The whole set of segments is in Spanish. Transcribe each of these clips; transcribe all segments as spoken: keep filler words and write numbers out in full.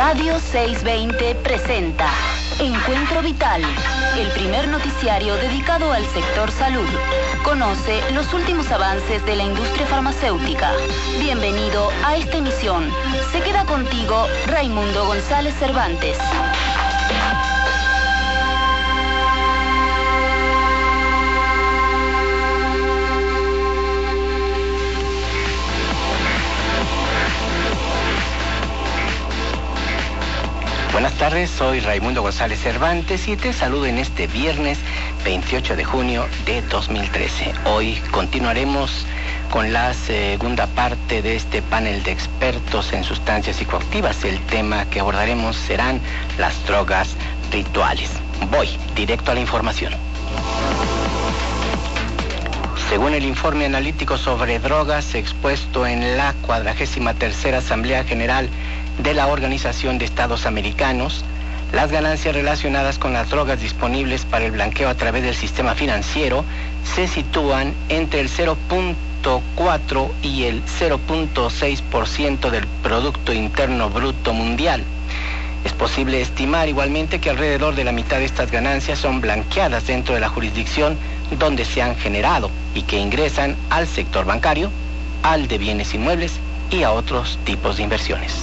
Radio seiscientos veinte presenta Encuentro Vital, el primer noticiario dedicado al sector salud. Conoce los últimos avances de la industria farmacéutica. Bienvenido a esta emisión. Se queda contigo Raimundo González Cervantes. Buenas tardes, soy Raimundo González Cervantes y te saludo en este viernes veintiocho de junio de dos mil trece. Hoy continuaremos con la segunda parte de este panel de expertos en sustancias psicoactivas. El tema que abordaremos serán las drogas rituales. Voy directo a la información. Según el informe analítico sobre drogas expuesto en la cuadragésima tercera Asamblea General de la Organización de Estados Americanos, las ganancias relacionadas con las drogas disponibles para el blanqueo a través del sistema financiero se sitúan entre el cero punto cuatro y el cero punto seis por ciento del Producto Interno Bruto Mundial. Es posible estimar igualmente que alrededor de la mitad de estas ganancias son blanqueadas dentro de la jurisdicción donde se han generado y que ingresan al sector bancario, al de bienes inmuebles y a otros tipos de inversiones.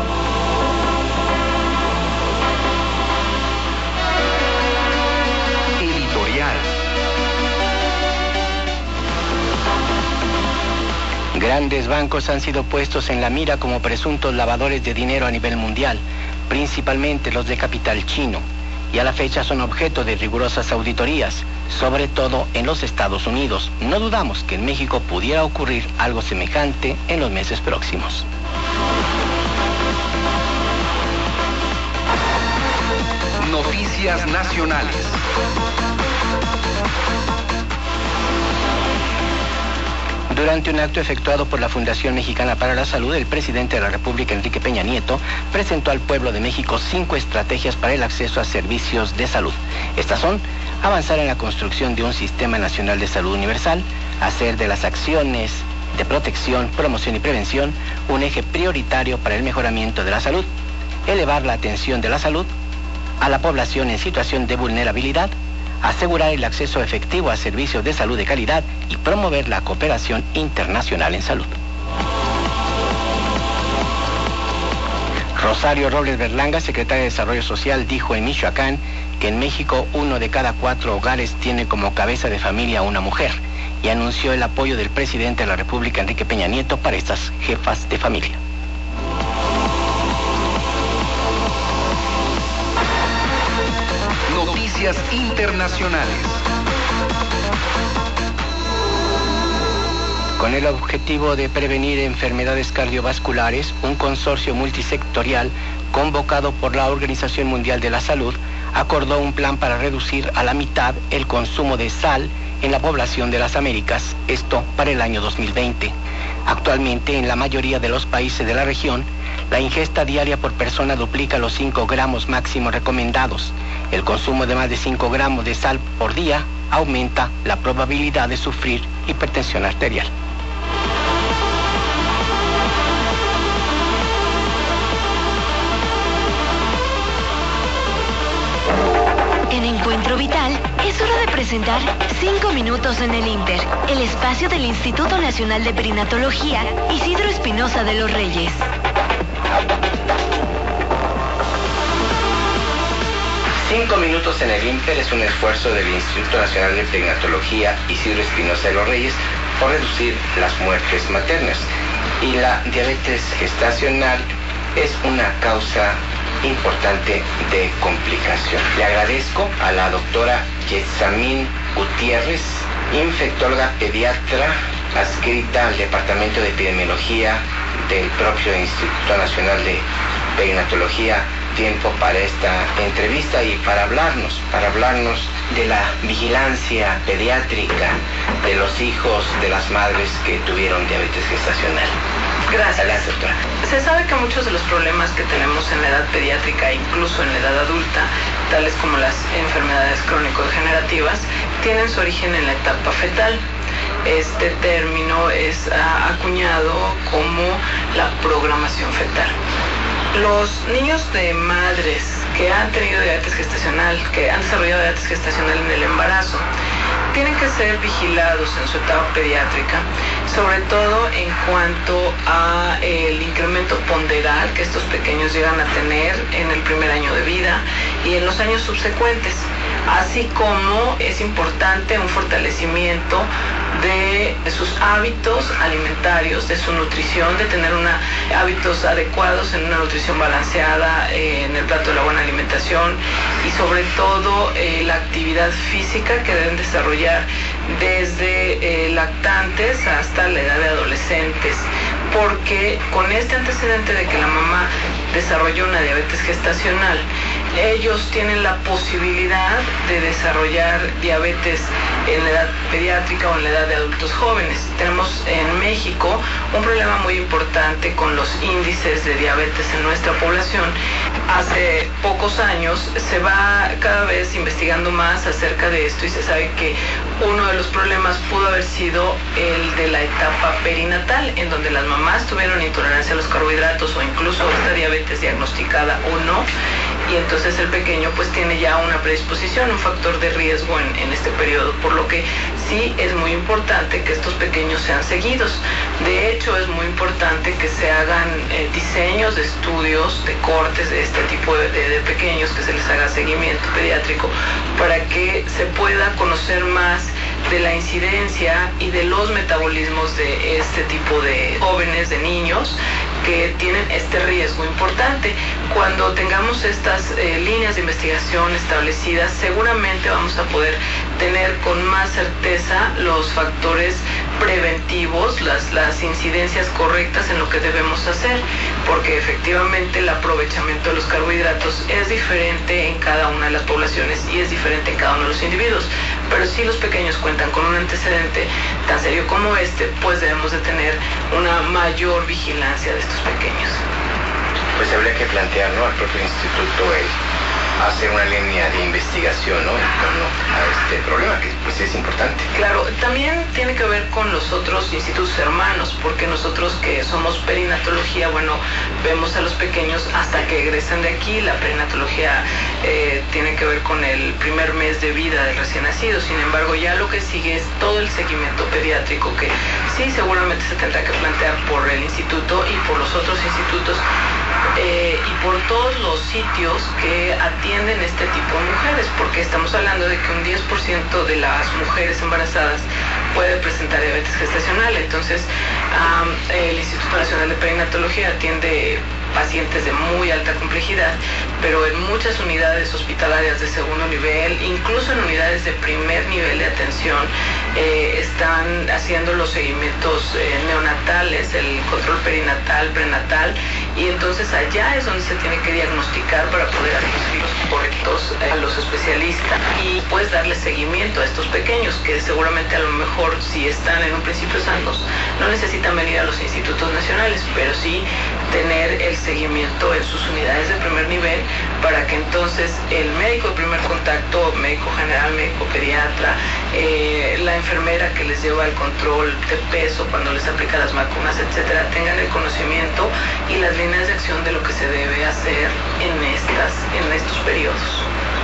Editorial. Grandes bancos han sido puestos en la mira como presuntos lavadores de dinero a nivel mundial, principalmente los de capital chino, y a la fecha son objeto de rigurosas auditorías, sobre todo en los Estados Unidos. No dudamos que en México pudiera ocurrir algo semejante en los meses próximos. Noticias nacionales. Durante un acto efectuado por la Fundación Mexicana para la Salud, el presidente de la República, Enrique Peña Nieto, presentó al pueblo de México cinco estrategias para el acceso a servicios de salud. Estas son: avanzar en la construcción de un Sistema Nacional de Salud Universal, hacer de las acciones de protección, promoción y prevención un eje prioritario para el mejoramiento de la salud, elevar la atención de la salud a la población en situación de vulnerabilidad, asegurar el acceso efectivo a servicios de salud de calidad y promover la cooperación internacional en salud. Rosario Robles Berlanga, secretaria de Desarrollo Social, dijo en Michoacán que en México uno de cada cuatro hogares tiene como cabeza de familia una mujer, y anunció el apoyo del presidente de la República, Enrique Peña Nieto, para estas jefas de familia. Noticias internacionales. Con el objetivo de prevenir enfermedades cardiovasculares, un consorcio multisectorial convocado por la Organización Mundial de la Salud acordó un plan para reducir a la mitad el consumo de sal en la población de las Américas, esto para el año dos mil veinte. Actualmente, en la mayoría de los países de la región, la ingesta diaria por persona duplica los cinco gramos máximos recomendados. El consumo de más de cinco gramos de sal por día aumenta la probabilidad de sufrir hipertensión arterial. En Encuentro Vital es hora de presentar cinco minutos en el Inter, el espacio del Instituto Nacional de Perinatología Isidro Espinosa de los Reyes. Cinco minutos en el Inter es un esfuerzo del Instituto Nacional de Perinatología Isidro Espinosa de los Reyes por reducir las muertes maternas. Y la diabetes gestacional es una causa importante de complicación. Le agradezco a la doctora Yesamín Gutiérrez, infectóloga pediatra adscrita al Departamento de Epidemiología del propio Instituto Nacional de Perinatología, tiempo para esta entrevista y para hablarnos, para hablarnos de la vigilancia pediátrica de los hijos de las madres que tuvieron diabetes gestacional. Gracias. Adelante, doctora. Se sabe que muchos de los problemas que tenemos en la edad pediátrica, incluso en la edad adulta, tales como las enfermedades crónico-degenerativas, tienen su origen en la etapa fetal. Este término es uh, acuñado como la programación fetal. Los niños de madres que han tenido diabetes gestacional, que han desarrollado diabetes gestacional en el embarazo, tienen que ser vigilados en su etapa pediátrica, sobre todo en cuanto a el incremento ponderal que estos pequeños llegan a tener en el primer año de vida y en los años subsecuentes, así como es importante un fortalecimiento de sus hábitos alimentarios, de su nutrición, de tener una, hábitos adecuados en una nutrición balanceada, eh, en el plato de la buena alimentación y sobre todo eh, la actividad física que deben desarrollar desde eh, lactantes hasta la edad de adolescentes, porque con este antecedente de que la mamá desarrolló una diabetes gestacional, ellos tienen la posibilidad de desarrollar diabetes en la edad pediátrica o en la edad de adultos jóvenes. Tenemos en México un problema muy importante con los índices de diabetes en nuestra población. Hace pocos años se va cada vez investigando más acerca de esto y se sabe que uno de los problemas pudo haber sido el de la etapa perinatal, en donde las mamás tuvieron intolerancia a los carbohidratos o incluso esta diabetes diagnosticada o no, y entonces el pequeño pues tiene ya una predisposición, un factor de riesgo en, en este periodo, por lo que sí es muy importante que estos pequeños sean seguidos. De hecho, es muy importante que se hagan eh, diseños de estudios, de cortes de este tipo de, de, de pequeños, que se les haga seguimiento pediátrico para que se pueda conocer más de la incidencia y de los metabolismos de este tipo de jóvenes, de niños que tienen este riesgo importante. Cuando tengamos estas eh, líneas de investigación establecidas, seguramente vamos a poder tener con más certeza los factores preventivos, las, las incidencias correctas en lo que debemos hacer, porque efectivamente el aprovechamiento de los carbohidratos es diferente en cada una de las poblaciones y es diferente en cada uno de los individuos, pero si los pequeños cuentan con un antecedente tan serio como este, pues debemos de tener una mayor vigilancia de estos pequeños. Pues habría que plantear, ¿no?, al propio instituto el hacer una línea de investigación, ¿no?, en torno a este problema, que pues es importante. Claro, también tiene que ver con los otros institutos hermanos, porque nosotros que somos perinatología, bueno, vemos a los pequeños hasta que egresan de aquí. La perinatología eh, tiene que ver con el primer mes de vida del recién nacido. Sin embargo, ya lo que sigue es todo el seguimiento pediátrico, que sí, seguramente se tendrá que plantear por el instituto y por los otros institutos, eh, y por todos los sitios que atienden este tipo de mujeres, porque estamos hablando de que un diez por ciento de las mujeres embarazadas puede presentar diabetes gestacional. Entonces, um, el Instituto Nacional de Perinatología atiende pacientes de muy alta complejidad, pero en muchas unidades hospitalarias de segundo nivel, incluso en unidades de primer nivel de atención, eh, están haciendo los seguimientos eh, neonatales, el control perinatal, prenatal, y entonces allá es donde se tiene que diagnosticar para poder asistir los correctos a los especialistas y pues darle seguimiento a estos pequeños que seguramente a lo mejor, si están en un principio sanos, no necesitan venir a los institutos nacionales, pero sí tener el seguimiento en sus unidades de primer nivel, para que entonces el médico de primer contacto, médico general, médico pediatra, eh, la enfermera que les lleva el control de peso cuando les aplica las vacunas, etcétera, tengan el conocimiento y las líneas de acción de lo que se debe hacer en estas, en estos periodos.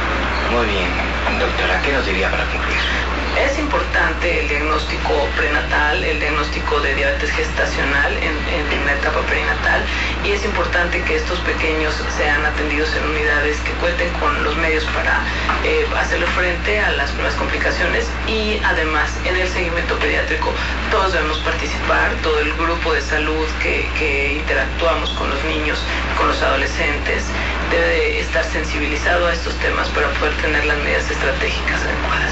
Muy bien, doctora, ¿qué nos diría para concluir? Es importante el diagnóstico prenatal, el diagnóstico de diabetes gestacional en, en la etapa perinatal, y es importante que estos pequeños sean atendidos en unidades que cuenten con los medios para eh, hacerle frente a las nuevas complicaciones, y además en el seguimiento pediátrico todos debemos participar, todo el grupo de salud que, que interactuamos con los niños, con los adolescentes, debe estar sensibilizado a estos temas para poder tener las medidas estratégicas adecuadas.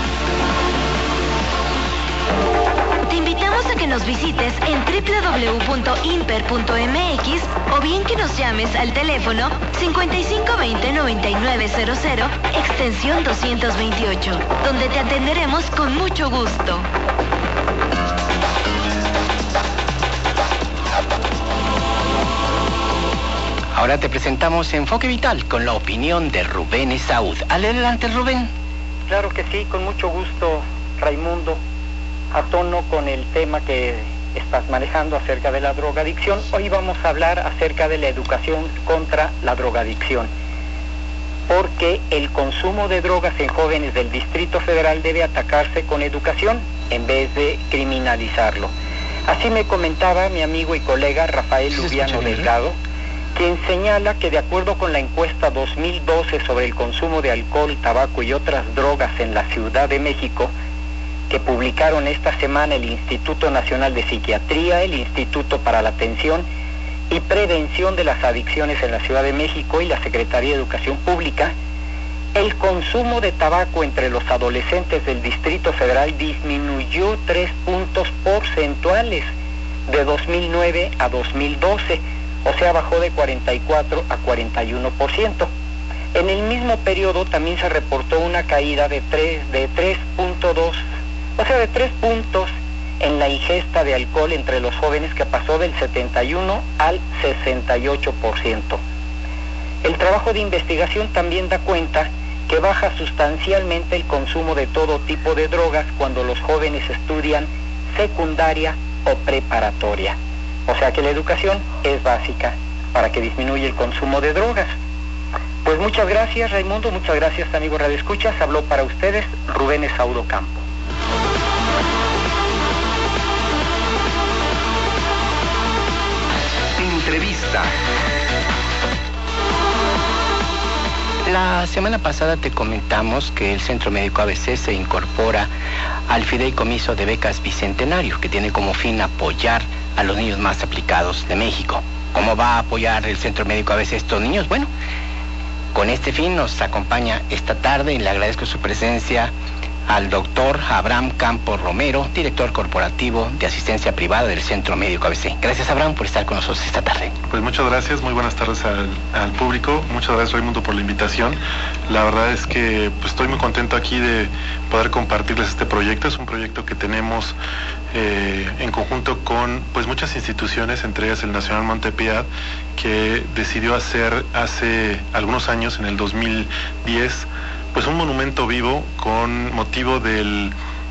Te invitamos a que nos visites en doble u doble u doble u punto imper punto m x o bien que nos llames al teléfono cincuenta y cinco veinte noventa y nueve cero cero, extensión doscientos veintiocho, donde te atenderemos con mucho gusto. Ahora te presentamos Enfoque Vital con la opinión de Rubén Esaúd. Adelante, Rubén. Claro que sí, con mucho gusto, Raimundo, a tono con el tema que estás manejando acerca de la drogadicción. Hoy vamos a hablar acerca de la educación contra la drogadicción, porque el consumo de drogas en jóvenes del Distrito Federal debe atacarse con educación en vez de criminalizarlo. Así me comentaba mi amigo y colega Rafael Lubiano Delgado, quien señala que de acuerdo con la encuesta dos mil doce sobre el consumo de alcohol, tabaco y otras drogas en la Ciudad de México, que publicaron esta semana el Instituto Nacional de Psiquiatría, el Instituto para la Atención y Prevención de las Adicciones en la Ciudad de México y la Secretaría de Educación Pública, el consumo de tabaco entre los adolescentes del Distrito Federal disminuyó tres puntos porcentuales de dos mil nueve a dos mil doce, o sea, bajó de cuarenta y cuatro a cuarenta y uno por ciento. En el mismo periodo también se reportó una caída de tres, de tres punto dos, o sea, de tres puntos en la ingesta de alcohol entre los jóvenes, que pasó del setenta y uno al sesenta y ocho por ciento. El trabajo de investigación también da cuenta que baja sustancialmente el consumo de todo tipo de drogas cuando los jóvenes estudian secundaria o preparatoria. O sea que la educación es básica para que disminuya el consumo de drogas. Pues muchas gracias, Raimundo, muchas gracias, amigos radioescuchas. Habló para ustedes Rubén Esaudo Campo. Entrevista. La semana pasada te comentamos que el Centro Médico A B C se incorpora al Fideicomiso de Becas Bicentenario, que tiene como fin apoyar a los niños más aplicados de México. ¿Cómo va a apoyar el Centro Médico A B C a estos niños? Bueno, con este fin nos acompaña esta tarde y le agradezco su presencia al doctor Abraham Campos Romero, director corporativo de asistencia privada del Centro Médico A B C. Gracias, Abraham, por estar con nosotros esta tarde. Pues muchas gracias, muy buenas tardes al, al público. Muchas gracias, Raimundo, por la invitación. La verdad es que pues, estoy muy contento aquí de poder compartirles este proyecto. Es un proyecto que tenemos eh, en conjunto con pues muchas instituciones, entre ellas el Nacional Montepiat, que decidió hacer hace algunos años, en el dos mil diez, pues un monumento vivo con motivo del,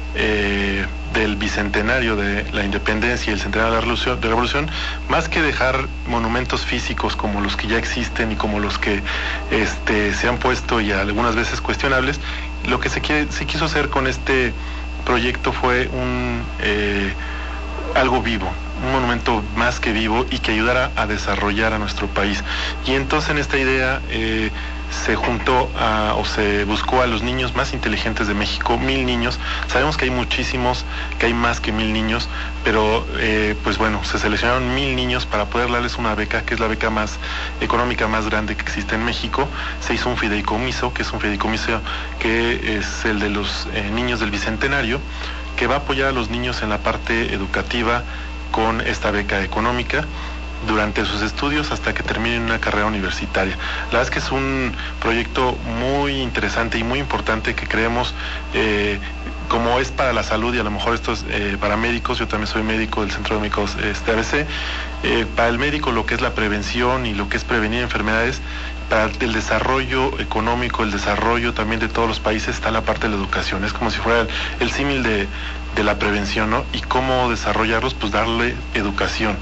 eh, del bicentenario de la independencia y el centenario de la revolución, de la revolución, más que dejar monumentos físicos como los que ya existen y como los que este, se han puesto y algunas veces cuestionables. Lo que se, quiere, se quiso hacer con este proyecto fue un eh, algo vivo, un monumento más que vivo y que ayudara a desarrollar a nuestro país. Y entonces en esta idea eh, se juntó a, o se buscó a los niños más inteligentes de México, mil niños. Sabemos que hay muchísimos, que hay más que mil niños, pero eh, pues bueno, se seleccionaron mil niños para poder darles una beca, que es la beca más económica más grande que existe en México. Se hizo un fideicomiso, que es un fideicomiso que es el de los eh, niños del Bicentenario, que va a apoyar a los niños en la parte educativa con esta beca económica durante sus estudios hasta que terminen una carrera universitaria. La verdad es que es un proyecto muy interesante y muy importante que creemos, eh, como es para la salud, y a lo mejor esto es eh, para médicos. Yo también soy médico del Centro de Médicos este, A B C. Eh, para el médico, lo que es la prevención y lo que es prevenir enfermedades, para el desarrollo económico, el desarrollo también de todos los países, está la parte de la educación. Es como si fuera el, el símil de, de la prevención, ¿no? Y cómo desarrollarlos, pues darle educación.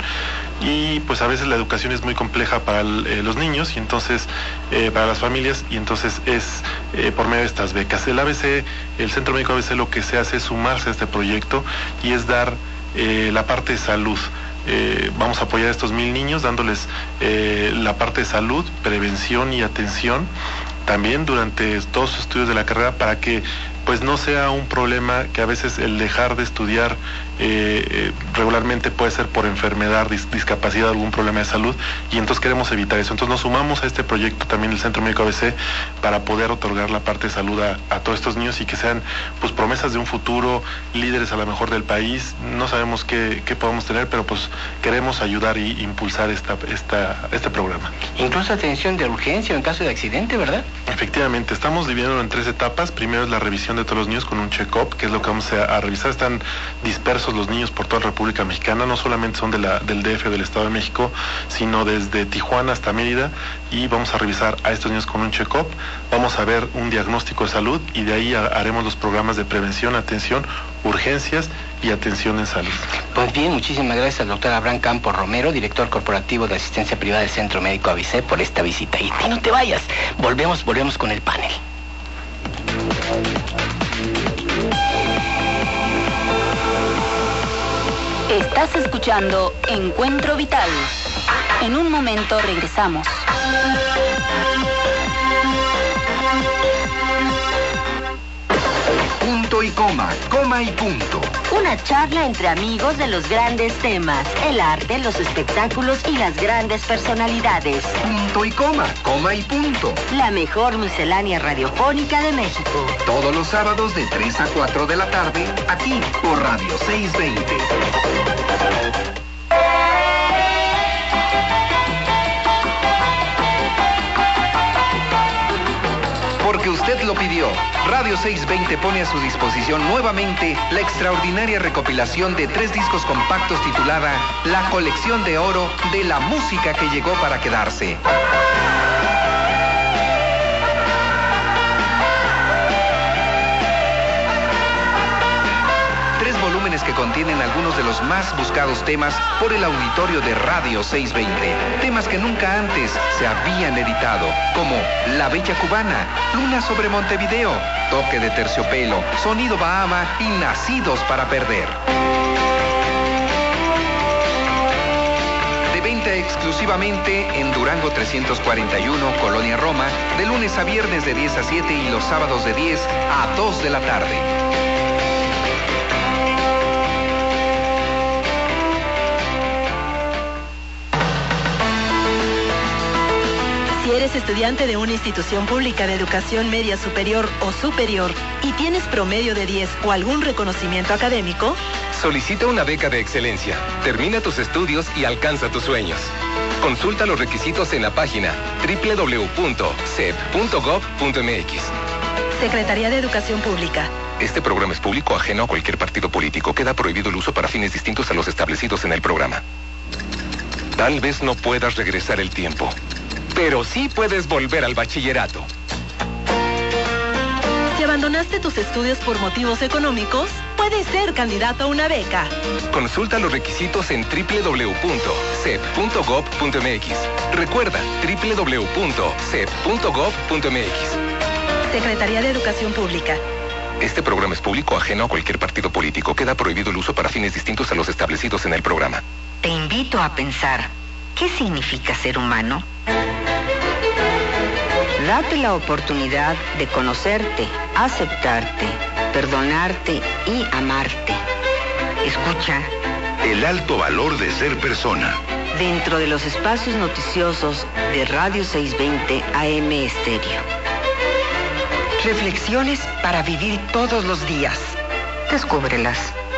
Y pues a veces la educación es muy compleja para el, eh, los niños y entonces eh, para las familias, y entonces es eh, por medio de estas becas. El A B C, el Centro Médico A B C, lo que se hace es sumarse a este proyecto y es dar eh, la parte de salud. Eh, vamos a apoyar a estos mil niños dándoles eh, la parte de salud, prevención y atención también durante todos sus estudios de la carrera, para que pues no sea un problema que a veces el dejar de estudiar eh, eh, regularmente puede ser por enfermedad, dis discapacidad, algún problema de salud, y entonces queremos evitar eso. Entonces nos sumamos a este proyecto también del Centro Médico A B C para poder otorgar la parte de salud a, a todos estos niños y que sean pues promesas de un futuro, líderes a lo mejor del país. No sabemos qué, qué podemos tener, pero pues queremos ayudar e impulsar esta, esta, este programa. Incluso atención de urgencia en caso de accidente, ¿verdad? Efectivamente, estamos dividiéndolo en tres etapas. Primero es la revisión de todos los niños con un check-up, que es lo que vamos a, a revisar. Están dispersos los niños por toda la República Mexicana, no solamente son de la, del D F o del Estado de México, sino desde Tijuana hasta Mérida, y vamos a revisar a estos niños con un check-up. Vamos a ver un diagnóstico de salud y de ahí a, haremos los programas de prevención, atención, urgencias y atención en salud. Pues bien, muchísimas gracias al doctor Abraham Campos Romero, director corporativo de asistencia privada del Centro Médico Avicé, por esta visita. Y, y no te vayas, volvemos, volvemos con el panel. Estás escuchando Encuentro Vital. En un momento regresamos. Punto y coma, coma y punto. Una charla entre amigos de los grandes temas, el arte, los espectáculos y las grandes personalidades. Punto y coma, coma y punto. La mejor miscelánea radiofónica de México. Todos los sábados de tres a cuatro de la tarde, aquí por Radio seiscientos veinte. Porque usted lo pidió, Radio seiscientos veinte pone a su disposición nuevamente la extraordinaria recopilación de tres discos compactos titulada La colección de oro de la música que llegó para quedarse. Tres volúmenes que contienen algunos de los más buscados temas por el auditorio de Radio seiscientos veinte. Temas que nunca antes se habían editado, como La Bella Cubana, Luna sobre Montevideo, Toque de Terciopelo, Sonido Bahama y Nacidos para Perder. De venta exclusivamente en Durango trescientos cuarenta y uno, Colonia Roma, de lunes a viernes de diez a siete y los sábados de diez a dos de la tarde. Si eres estudiante de una institución pública de educación media superior o superior y tienes promedio de diez o algún reconocimiento académico, solicita una beca de excelencia, termina tus estudios y alcanza tus sueños. Consulta los requisitos en la página doble u doble u doble u punto c e p punto gov punto m x. Secretaría de Educación Pública. Este programa es público ajeno a cualquier partido político. Queda prohibido el uso para fines distintos a los establecidos en el programa. Tal vez no puedas regresar el tiempo, pero sí puedes volver al bachillerato. Si abandonaste tus estudios por motivos económicos, puedes ser candidato a una beca. Consulta los requisitos en doble u doble u doble u punto c e p punto gov punto m x. Recuerda, doble u doble u doble u punto c e p punto gov punto m x. Secretaría de Educación Pública. Este programa es público ajeno a cualquier partido político. Queda prohibido el uso para fines distintos a los establecidos en el programa. Te invito a pensar, ¿qué significa ser humano? Date la oportunidad de conocerte, aceptarte, perdonarte y amarte. Escucha. El alto valor de ser persona. Dentro de los espacios noticiosos de Radio seiscientos veinte A M Estéreo. Reflexiones para vivir todos los días. Descúbrelas.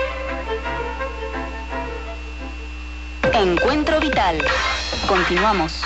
Encuentro Vital. Continuamos.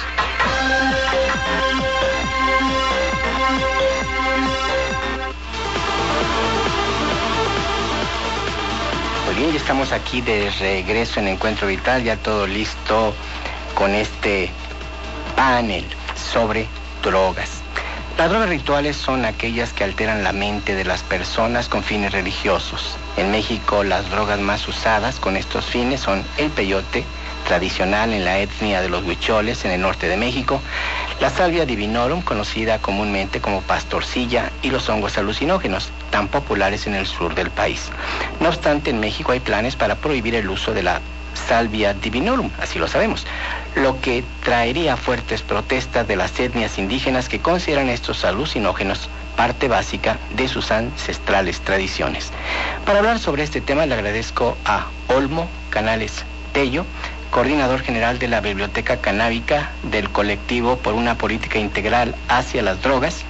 Muy bien, ya estamos aquí de regreso en Encuentro Vital, ya todo listo con este panel sobre drogas. Las drogas rituales son aquellas que alteran la mente de las personas con fines religiosos. En México, las drogas más usadas con estos fines son el peyote, tradicional en la etnia de los huicholes en el norte de México, la salvia divinorum, conocida comúnmente como pastorcilla, y los hongos alucinógenos, tan populares en el sur del país. No obstante, en México hay planes para prohibir el uso de la salvia divinorum, así lo sabemos, lo que traería fuertes protestas de las etnias indígenas que consideran estos alucinógenos parte básica de sus ancestrales tradiciones. Para hablar sobre este tema le agradezco a Olmo Canales Tello, coordinador general de la Biblioteca Canábica del colectivo por una política integral hacia las drogas.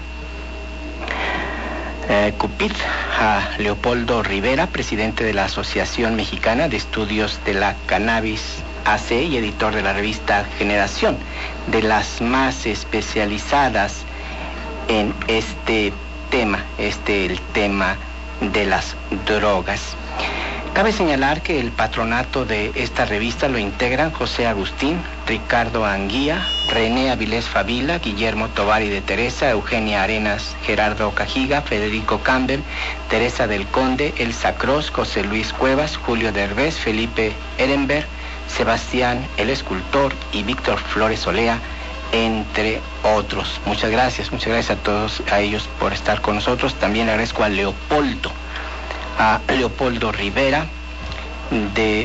Eh, Cupid, a Leopoldo Rivera, presidente de la Asociación Mexicana de Estudios de la Cannabis A C y editor de la revista Generación, de las más especializadas en este tema, este el tema de las drogas. Cabe señalar que el patronato de esta revista lo integran José Agustín Ricardo Anguía, René Avilés Favila, Guillermo Tovari de Teresa, Eugenia Arenas, Gerardo Cajiga, Federico Campbell, Teresa del Conde, Elsa Cross, José Luis Cuevas, Julio Derbez, Felipe Ehrenberg, Sebastián el Escultor y Víctor Flores Olea, entre otros. Muchas gracias, muchas gracias a todos a ellos por estar con nosotros. También le agradezco a Leopoldo, a Leopoldo Rivera de,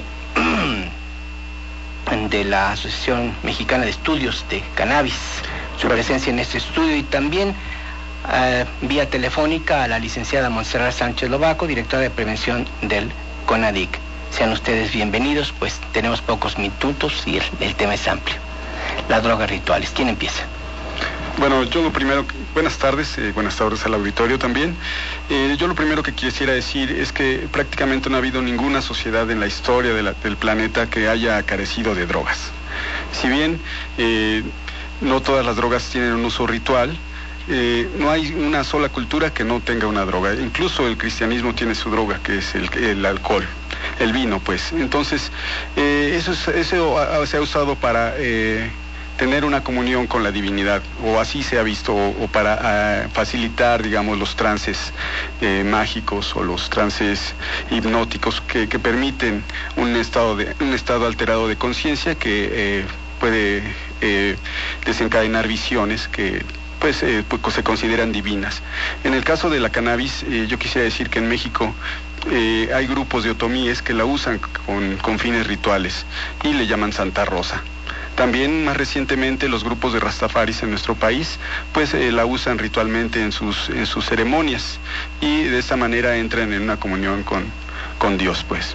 de la Asociación Mexicana de Estudios de Cannabis, su presencia en este estudio, y también uh, vía telefónica a la licenciada Montserrat Sánchez Lobaco, directora de Prevención del CONADIC. Sean ustedes bienvenidos, pues tenemos pocos minutos y el, el tema es amplio. Las drogas rituales. ¿Quién empieza? Bueno, yo lo primero, buenas tardes, eh, buenas tardes al auditorio también. Eh, yo lo primero que quisiera decir es que prácticamente no ha habido ninguna sociedad en la historia de la, del planeta que haya carecido de drogas. Si bien eh, no todas las drogas tienen un uso ritual, eh, no hay una sola cultura que no tenga una droga. Incluso el cristianismo tiene su droga, que es el, el alcohol, el vino, pues. Entonces, eh, eso, es, eso ha, se ha usado para... Eh, tener una comunión con la divinidad, o así se ha visto, o, o para uh, facilitar, digamos, los trances eh, mágicos o los trances hipnóticos que, que permiten un estado, de, un estado alterado de conciencia que eh, puede eh, desencadenar visiones que pues, eh, pues se consideran divinas. En el caso de la cannabis, eh, yo quisiera decir que en México eh, hay grupos de otomíes que la usan con, con fines rituales y le llaman Santa Rosa. También más recientemente los grupos de Rastafaris en nuestro país pues eh, la usan ritualmente en sus, en sus ceremonias y de esa manera entran en una comunión con, con Dios, pues.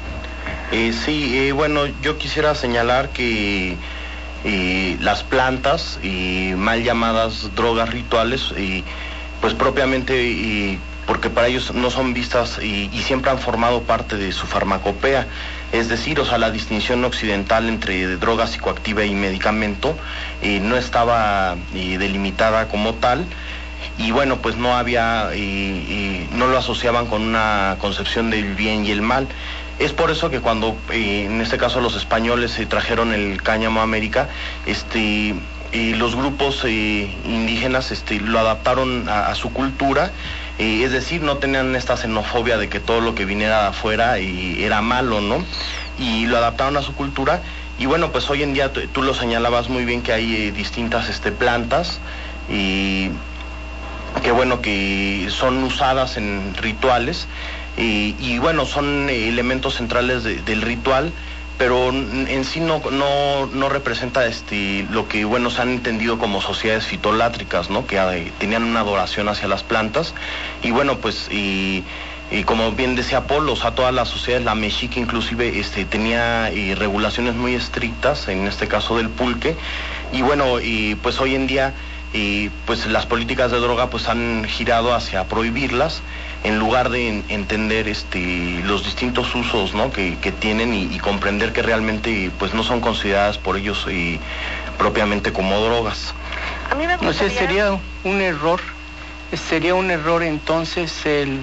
Eh, sí, eh, bueno, yo quisiera señalar que eh, las plantas, eh, mal llamadas drogas rituales, eh, pues propiamente... Eh, porque para ellos no son vistas y, y siempre han formado parte de su farmacopea, es decir, o sea, la distinción occidental entre droga psicoactiva y medicamento eh, no estaba eh, delimitada como tal, y bueno, pues no había, eh, eh, no lo asociaban con una concepción del bien y el mal. Es por eso que cuando, eh, en este caso los españoles eh, trajeron el cáñamo a América, este... y los grupos eh, indígenas este, lo adaptaron a, a su cultura, eh, es decir, no tenían esta xenofobia de que todo lo que viniera de afuera eh, era malo, ¿no? Y lo adaptaron a su cultura, y bueno, pues hoy en día tú, tú lo señalabas muy bien que hay eh, distintas este, plantas, y que bueno, que son usadas en rituales, y, y bueno, son eh, elementos centrales de, del ritual, pero en sí no, no, no representa este, lo que, bueno, se han entendido como sociedades fitolátricas, ¿no? Que eh, tenían una adoración hacia las plantas, y bueno, pues, y, y como bien decía Paul, o sea, todas las sociedades, la mexica inclusive, este, tenía eh, regulaciones muy estrictas, en este caso del pulque, y bueno, y pues hoy en día, y pues las políticas de droga pues han girado hacia prohibirlas, en lugar de en, entender este, los distintos usos, ¿no? que, que tienen y, y comprender que realmente pues no son consideradas por ellos eh, propiamente como drogas. A mí me gustaría... No sé, sería un error, sería un error entonces el,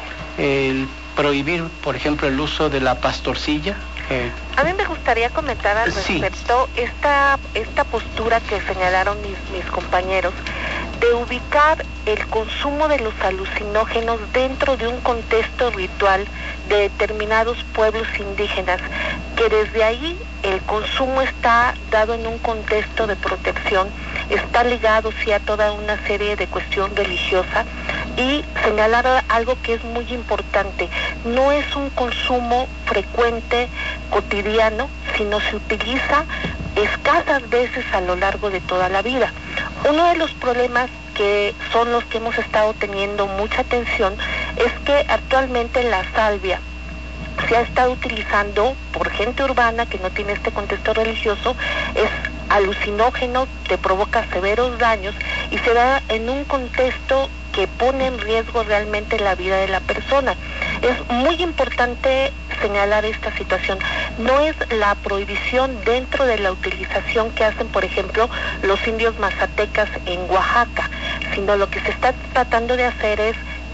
el prohibir, por ejemplo, el uso de la pastorcilla. Eh, A mí me gustaría comentar al respecto sí. esta, esta postura que señalaron mis, mis compañeros de ubicar el consumo de los alucinógenos dentro de un contexto ritual de determinados pueblos indígenas, que desde ahí el consumo está dado en un contexto de protección, está ligado sí a toda una serie de cuestión religiosa, y señalar algo que es muy importante: no es un consumo frecuente, cotidiano, sino se utiliza escasas veces a lo largo de toda la vida. Uno de los problemas que son los que hemos estado teniendo mucha atención es que actualmente la salvia se ha estado utilizando por gente urbana que no tiene este contexto religioso, es alucinógeno, te provoca severos daños y se da en un contexto que pone en riesgo realmente la vida de la persona. Es muy importante señalar esta situación. No es la prohibición dentro de la utilización que hacen, por ejemplo, los indios mazatecas en Oaxaca, sino lo que se está tratando de hacer es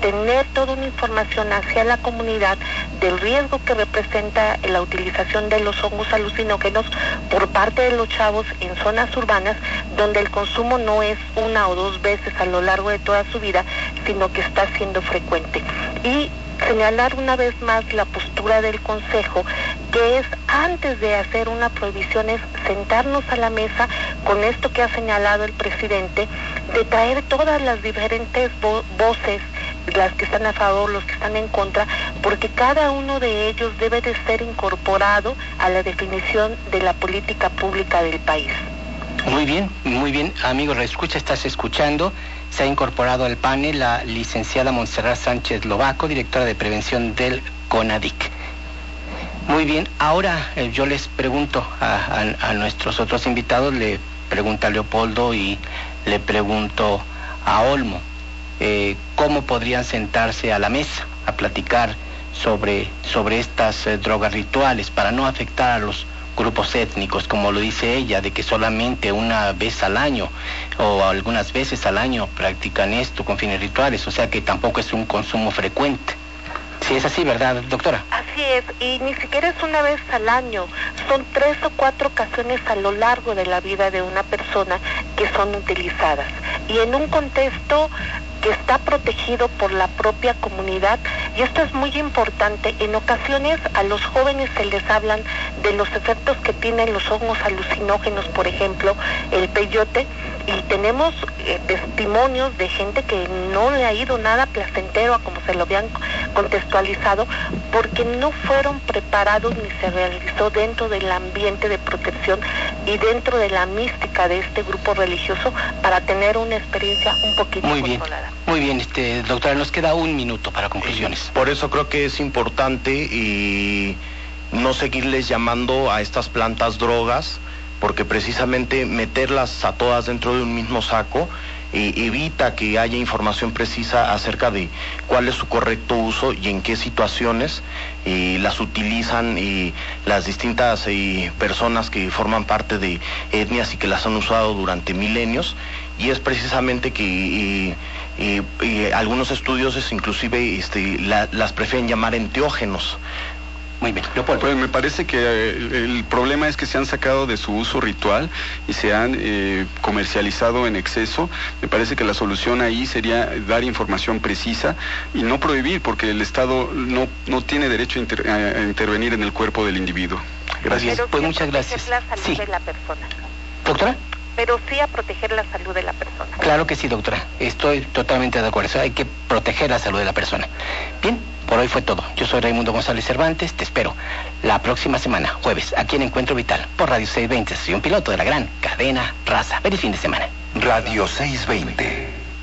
tener toda una información hacia la comunidad del riesgo que representa la utilización de los hongos alucinógenos por parte de los chavos en zonas urbanas, donde el consumo no es una o dos veces a lo largo de toda su vida, sino que está siendo frecuente. Y señalar una vez más la postura del Consejo, que es, antes de hacer una prohibición, es sentarnos a la mesa con esto que ha señalado el presidente, de traer todas las diferentes vo voces, las que están a favor, los que están en contra, porque cada uno de ellos debe de ser incorporado a la definición de la política pública del país. Muy bien, muy bien, amigo reescucha, estás escuchando. Se ha incorporado al panel la licenciada Montserrat Sánchez Lobaco, directora de prevención del CONADIC. Muy bien, ahora eh, yo les pregunto a, a, a nuestros otros invitados, le pregunto a Leopoldo y le pregunto a Olmo, eh, ¿cómo podrían sentarse a la mesa a platicar sobre, sobre estas eh, drogas rituales para no afectar a los grupos étnicos, como lo dice ella, de que solamente una vez al año o algunas veces al año practican esto con fines rituales, o sea que tampoco es un consumo frecuente? Sí, es así, ¿verdad, doctora? Así es, y ni siquiera es una vez al año, son tres o cuatro ocasiones a lo largo de la vida de una persona que son utilizadas, y en un contexto que está protegido por la propia comunidad, y esto es muy importante. En ocasiones a los jóvenes se les hablan de los efectos que tienen los hongos alucinógenos, por ejemplo, el peyote, y tenemos eh, testimonios de gente que no le ha ido nada placentero a como se lo habían contextualizado, porque no fueron preparados ni se realizó dentro del ambiente de protección y dentro de la mística de este grupo religioso para tener una experiencia un poquito muy bien, controlada. Muy bien, este, doctora, nos queda un minuto para conclusiones. Por eso creo que es importante y no seguirles llamando a estas plantas drogas, porque precisamente meterlas a todas dentro de un mismo saco eh, evita que haya información precisa acerca de cuál es su correcto uso y en qué situaciones eh, las utilizan eh, las distintas eh, personas que forman parte de etnias y que las han usado durante milenios, y es precisamente que eh, eh, eh, algunos estudios es inclusive este, la, las prefieren llamar enteógenos. Muy bien, Leopoldo. Pues me parece que el, el problema es que se han sacado de su uso ritual y se han eh, comercializado en exceso. Me parece que la solución ahí sería dar información precisa y no prohibir, porque el Estado no, no tiene derecho a, inter, a intervenir en el cuerpo del individuo. Gracias. Pero pues sí muchas gracias. La salud sí. de la persona. ¿Doctora? Pero sí a proteger la salud de la persona. Claro que sí, doctora. Estoy totalmente de acuerdo. Hay que proteger la salud de la persona. Bien, por hoy fue todo. Yo soy Raimundo González Cervantes. Te espero la próxima semana, jueves, aquí en Encuentro Vital, por Radio seiscientos veinte. Soy un piloto de la gran cadena Raza. Feliz fin de semana. Radio seiscientos veinte.